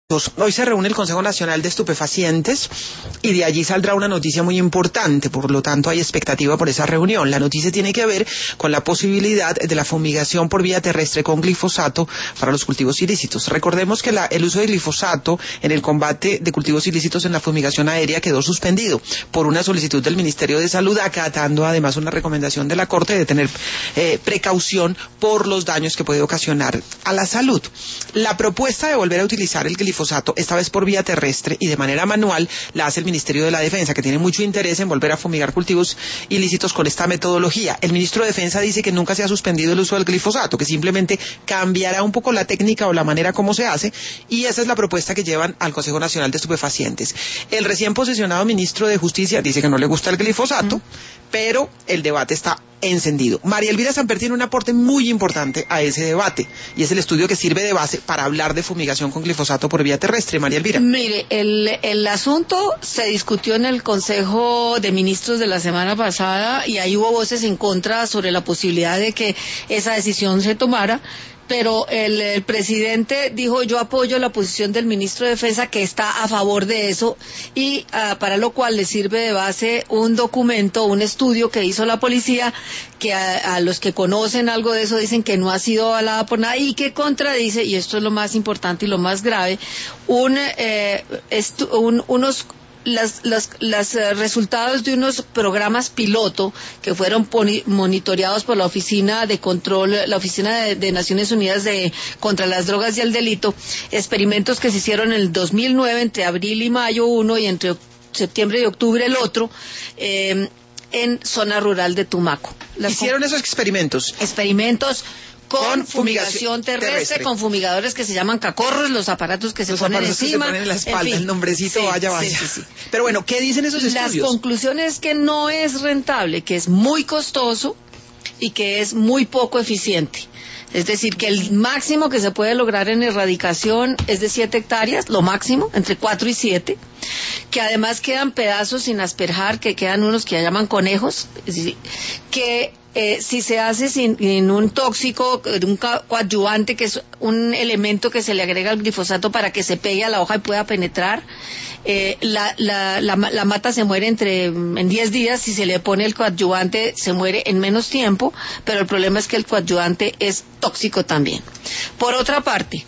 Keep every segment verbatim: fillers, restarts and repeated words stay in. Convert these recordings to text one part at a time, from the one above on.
Hoy se reúne el Consejo Nacional de Estupefacientes y de allí saldrá una noticia muy importante, por lo tanto hay expectativa por esa reunión. La noticia tiene que ver con la posibilidad de la fumigación por vía terrestre con glifosato para los cultivos ilícitos. Recordemos que la, el uso de glifosato en el combate de cultivos ilícitos en la fumigación aérea quedó suspendido por una solicitud del Ministerio de Salud, acatando además una recomendación de la Corte de tener eh, precaución por los daños que puede ocasionar a la salud. La propuesta de volver a utilizar el glifosato esta vez por vía terrestre y de manera manual, la hace el Ministerio de la Defensa, que tiene mucho interés en volver a fumigar cultivos ilícitos con esta metodología. El ministro de Defensa dice que nunca se ha suspendido el uso del glifosato, que simplemente cambiará un poco la técnica o la manera como se hace, y esa es la propuesta que llevan al Consejo Nacional de Estupefacientes. El recién posesionado ministro de Justicia dice que no le gusta el glifosato, mm. pero el debate está encendido. María Elvira Samper tiene un aporte muy importante a ese debate, y es el estudio que sirve de base para hablar de fumigación con glifosato por vía terrestre. María Elvira. Mire, el, el asunto se discutió en el Consejo de Ministros de la semana pasada, y ahí hubo voces en contra sobre la posibilidad de que esa decisión se tomara. Pero el, el presidente dijo: yo apoyo la posición del ministro de Defensa, que está a favor de eso, y uh, para lo cual le sirve de base un documento, un estudio que hizo la policía, que a, a los que conocen algo de eso dicen que no ha sido avalada por nada, y que contradice, y esto es lo más importante y lo más grave, un, eh, estu, un unos Las, las, las uh, resultados de unos programas piloto que fueron poni- monitoreados por la Oficina de Control, la Oficina de, de Naciones Unidas de contra las Drogas y el Delito, experimentos que se hicieron en el dos mil nueve, entre abril y mayo uno, y entre septiembre y octubre el otro, eh, en zona rural de Tumaco. Las ¿Hicieron esos experimentos? Experimentos con, con fumigación, fumigación terrestre, terrestre, con fumigadores que se llaman cacorros, los aparatos que se los ponen encima. Que se ponen en la espalda, en fin, el nombrecito, sí, vaya, vaya. Sí, sí, sí. Pero bueno, ¿qué dicen esos Las estudios? Las conclusiones es que no es rentable, que es muy costoso y que es muy poco eficiente. Es decir, que el máximo que se puede lograr en erradicación es de siete hectáreas, lo máximo, entre cuatro y siete, que además quedan pedazos sin asperjar, que quedan unos que llaman conejos, es decir, que eh, si se hace sin, sin un tóxico, un coadyuvante, que es un elemento que se le agrega al glifosato para que se pegue a la hoja y pueda penetrar, eh, la, la, la, la mata se muere entre en diez días. Si se le pone el coadyuvante se muere en menos tiempo, pero el problema es que el coadyuvante es tóxico también. Por otra parte,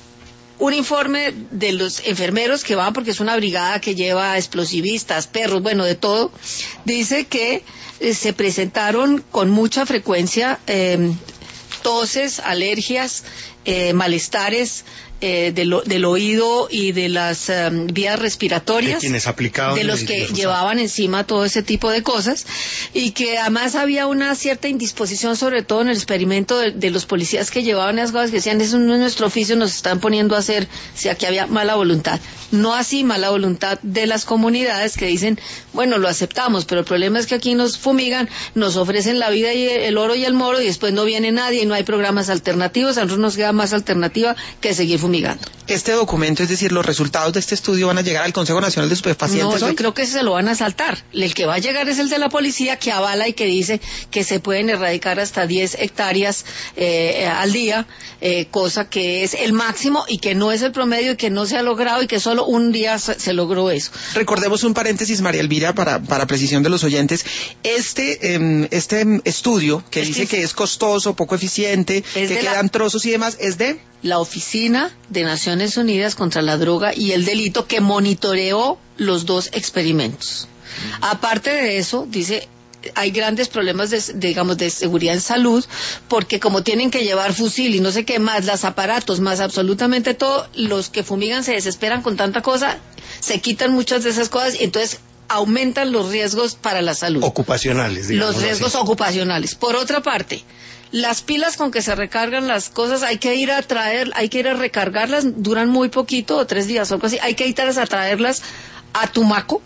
un informe de los enfermeros que van, porque es una brigada que lleva explosivistas, perros, bueno, de todo, dice que eh, se presentaron con mucha frecuencia eh, toses, alergias, eh, malestares eh, del, del oído y de las um, vías respiratorias, de quienes aplicaban, de los que llevaban encima todo ese tipo de cosas, y que además había una cierta indisposición, sobre todo en el experimento de, de los policías que llevaban esas cosas, que decían: eso no es nuestro oficio, nos están poniendo a hacer, si aquí había mala voluntad. No así mala voluntad de las comunidades, que dicen: bueno, lo aceptamos, pero el problema es que aquí nos fumigan, nos ofrecen la vida y el oro y el moro, y después no viene nadie y no hay programas alternativos. A nosotros nos queda más alternativa que seguir fumigando. Este documento, es decir, los resultados de este estudio, van a llegar al Consejo Nacional de Estupefacientes. No, hoy. Yo creo que se lo van a saltar. El que va a llegar es el de la policía, que avala y que dice que se pueden erradicar hasta diez hectáreas eh, al día, eh, cosa que es el máximo y que no es el promedio y que no se ha logrado y que solo un día se, se logró eso. Recordemos un paréntesis, María Elvira, para, para precisión de los oyentes. Este, eh, este estudio que este dice es, que es costoso, poco eficiente, que quedan la... trozos y demás, es de... la Oficina de Naciones Unidas contra la Droga y el Delito, que monitoreó los dos experimentos. Mm. Aparte de eso, dice, hay grandes problemas de, digamos, de seguridad en salud, porque como tienen que llevar fusil y no sé qué más, los aparatos, más absolutamente todo, los que fumigan se desesperan con tanta cosa, se quitan muchas de esas cosas y entonces aumentan los riesgos para la salud. Ocupacionales, digamos. Los riesgos así. Ocupacionales. Por otra parte, las pilas con que se recargan las cosas, hay que ir a traer, hay que ir a recargarlas, duran muy poquito, o tres días o algo así, hay que ir a traerlas a Tumaco,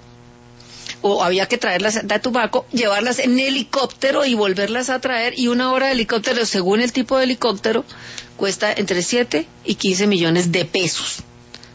o había que traerlas a Tumaco, llevarlas en helicóptero y volverlas a traer, y una hora de helicóptero, según el tipo de helicóptero, cuesta entre siete y quince millones de pesos.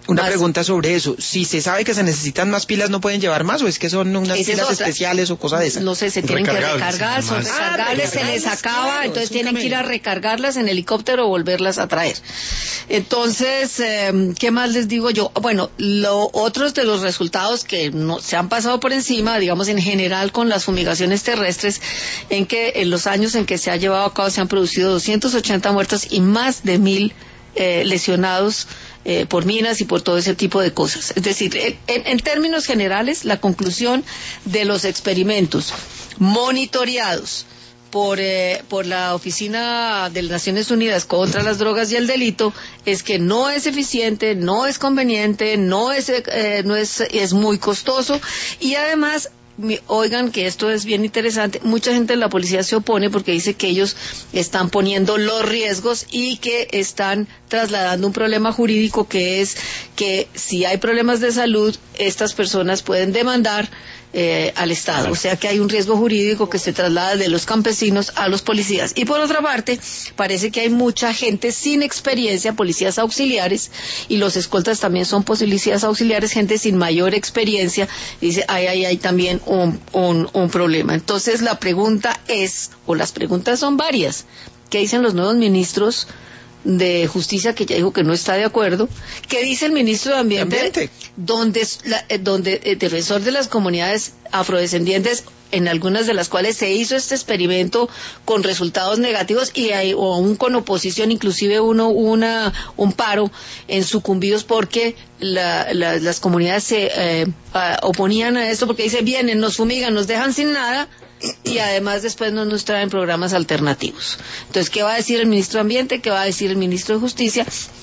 Una más. pregunta sobre eso. Si se sabe que se necesitan más pilas, ¿no pueden llevar más? ¿O es que son unas Esa es pilas otra. especiales o cosas de esas? No sé, se tienen que recargar, son además. recargables, Ah, se les recargables, acaba, claro, entonces es un tienen que ir a camello. recargarlas en helicóptero o volverlas a traer. Entonces, eh, ¿qué más les digo yo? Bueno, lo, otros de los resultados que no, se han pasado por encima, digamos en general con las fumigaciones terrestres, en que en los años en que se ha llevado a cabo se han producido doscientas ochenta muertos y más de mil eh, lesionados eh, por minas y por todo ese tipo de cosas. Es decir, en, en términos generales, la conclusión de los experimentos monitoreados por eh, por la Oficina de las Naciones Unidas contra las Drogas y el Delito es que no es eficiente, no es conveniente, no es eh, no es es muy costoso y además oigan que esto es bien interesante, mucha gente de la policía se opone porque dice que ellos están poniendo los riesgos y que están trasladando un problema jurídico que es que si hay problemas de salud, estas personas pueden demandar Eh, al Estado, o sea que hay un riesgo jurídico que se traslada de los campesinos a los policías. Y por otra parte, parece que hay mucha gente sin experiencia, policías auxiliares, y los escoltas también son policías auxiliares, gente sin mayor experiencia, y dice, ahí hay, hay también un, un, un problema. Entonces la pregunta es, o las preguntas son varias, ¿qué dicen los nuevos ministros de Justicia, que ya dijo que no está de acuerdo? ¿Qué dice el ministro de Ambiente? Ambiente. Donde, la, donde el defensor de las comunidades afrodescendientes, en algunas de las cuales se hizo este experimento con resultados negativos y hay, o aún con oposición, inclusive uno una un paro en Sucumbíos porque la, la, las comunidades se eh, a, oponían a esto porque dice, vienen, nos fumigan, nos dejan sin nada y además después no nos traen programas alternativos. Entonces, ¿qué va a decir el ministro de Ambiente? ¿Qué va a decir el ministro de Justicia?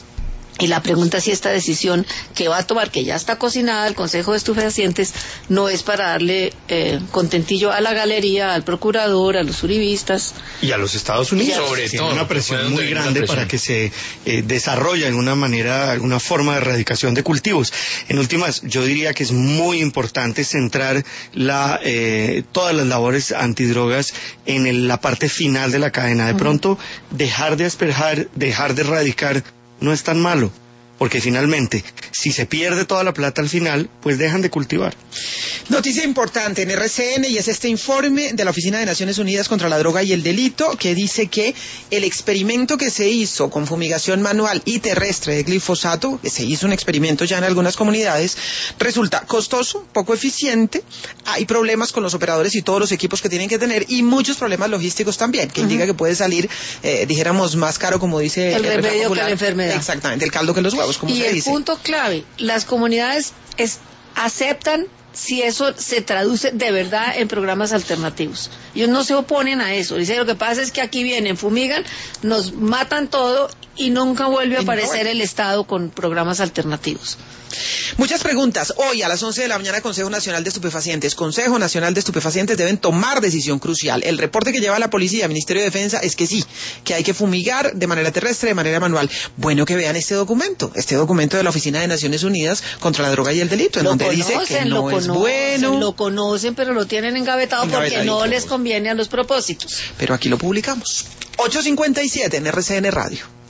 Y la pregunta si esta decisión que va a tomar, que ya está cocinada, el Consejo de Estupefacientes, no es para darle eh, contentillo a la galería, al procurador, a los uribistas. Y a los Estados Unidos. Sobre Tiene todo, una presión puede muy tener una grande presión. para que se eh, desarrolle de alguna manera, alguna forma de erradicación de cultivos. En últimas, yo diría que es muy importante centrar la, eh, todas las labores antidrogas en el, la parte final de la cadena. De uh-huh. pronto, dejar de asperjar, dejar de erradicar, no es tan malo, porque finalmente, si se pierde toda la plata al final, pues dejan de cultivar. Noticia importante en R C N y es este informe de la Oficina de Naciones Unidas contra la Droga y el Delito que dice que el experimento que se hizo con fumigación manual y terrestre de glifosato, que se hizo un experimento ya en algunas comunidades, resulta costoso, poco eficiente, hay problemas con los operadores y todos los equipos que tienen que tener y muchos problemas logísticos también, que uh-huh. indica que puede salir, eh, dijéramos, más caro, como dice el, el remedio que la enfermedad. Exactamente, el caldo que los huevos, como y se el dice. Punto clave, las comunidades es, aceptan si eso se traduce de verdad en programas alternativos. Ellos no se oponen a eso. Dicen, lo que pasa es que aquí vienen, fumigan, nos matan todo y nunca vuelve a aparecer el Estado con programas alternativos. Muchas preguntas. Hoy a las once de la mañana, Consejo Nacional de Estupefacientes. Consejo Nacional de Estupefacientes deben tomar decisión crucial. El reporte que lleva la policía, Ministerio de Defensa, es que sí, que hay que fumigar de manera terrestre, de manera manual. Bueno, que vean este documento, este documento de la Oficina de Naciones Unidas contra la Droga y el Delito, en lo donde conocen, dice que no lo es conocen, bueno. Lo conocen, pero lo tienen engavetado porque no les conviene a los propósitos. Pero aquí lo publicamos. ocho cincuenta y siete en R C N Radio.